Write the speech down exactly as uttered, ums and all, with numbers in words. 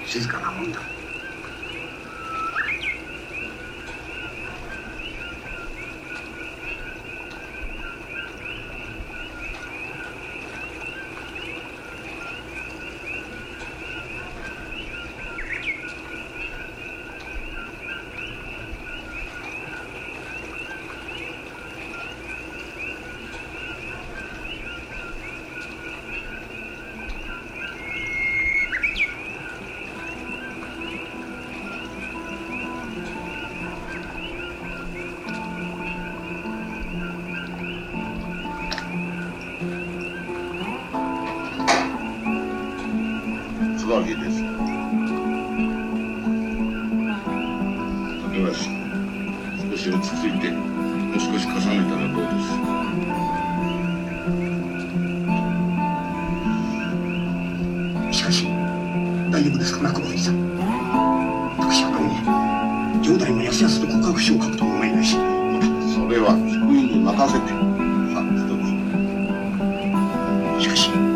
静かなもんだ。 椿です。高橋、少し落ち着いて、もう少し重ねたらどうです？ しかし、大丈夫ですか、中坊さん。私は顔に、城代もやすやすと告白書を書くとも思えないし。 それは福井に任せて。さあ、一つ。 しかし、